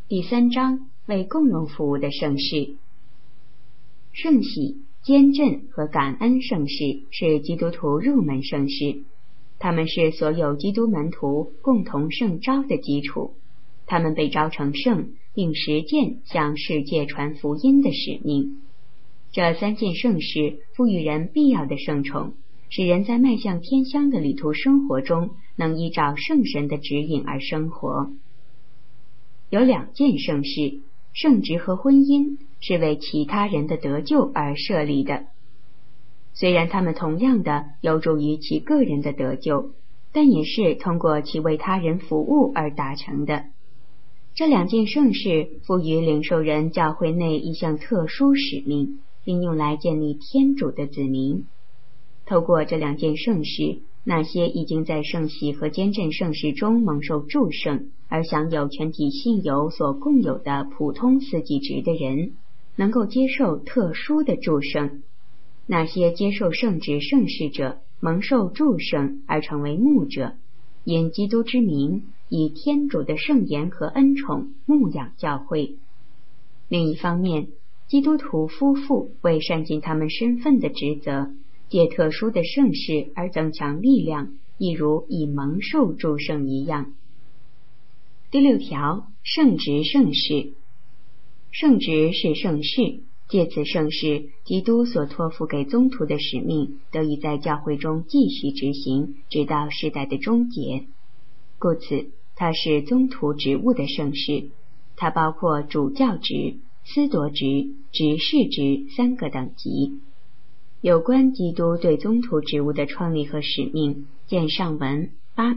第3章为共荣服务的圣事。圣喜、坚振和感恩圣事是基督徒入门圣事，它们是所有基督门徒共同圣召的基础。他们被召成圣，并实践向世界传福音的使命。这3件圣事赋予人必要的圣宠，使人在迈向天乡的旅途生活中能依照圣神的指引而生活。有2件圣事，圣职和婚姻，是为其他人的得救而设立的。虽然他们同样的有助于其个人的得救，但也是通过其为他人服务而达成的。这2件圣事赋予领受人教会内一项特殊使命，并用来建立天主的子民。透过这2件圣事，那些已经在圣喜和坚振圣事中蒙受祝圣而享有全体信友所共有的普通司祭职的人，能够接受特殊的祝圣。那些接受圣职圣事者蒙受祝圣而成为牧者，因基督之名，以天主的圣言和恩宠牧养教会。另一方面，基督徒夫妇为善尽他们身份的职责，借特殊的圣事而增强力量，一如以蒙受祝圣一样。第6条，圣职圣事。圣职是圣事，借此圣事，基督所托付给宗徒的使命得以在教会中继续执行，直到世代的终结。故此，它是宗徒职务的圣事。它包括主教职、司铎职、执事职3个等级。有关基督对宗徒职务的创立和使命，见上文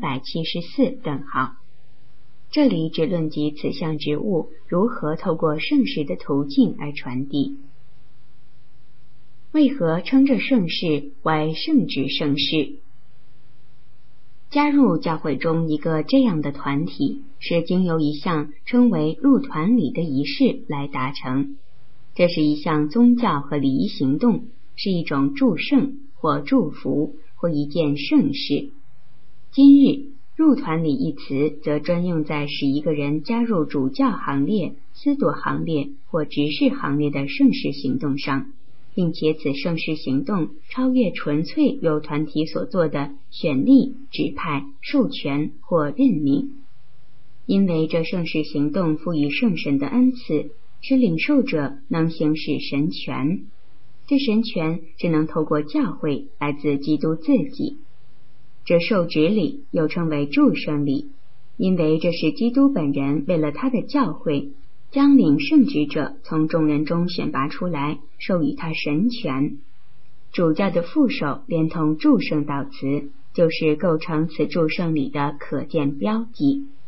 874等号。这里只论及此项职务如何透过圣事的途径而传递。为何称这圣事为圣职圣事？加入教会中一个这样的团体，是经由一项称为入团礼的仪式来达成。这是一项宗教和礼仪行动，是一种祝圣或祝福或一件圣事。今日入团礼一词则专用在使一个人加入主教行列、司铎行列或执事行列的圣事行动上，并且此圣事行动超越纯粹由团体所做的选立、指派、授权或任命。因为这圣事行动赋予圣神的恩赐，使领受者能行使神权。这神权只能透过教会，来自基督自己。这受职礼又称为祝圣礼，因为这是基督本人为了他的教会，将领圣职者从众人中选拔出来，授予他神权。主教的副手连同祝圣祷词，就是构成此祝圣礼的可见标记。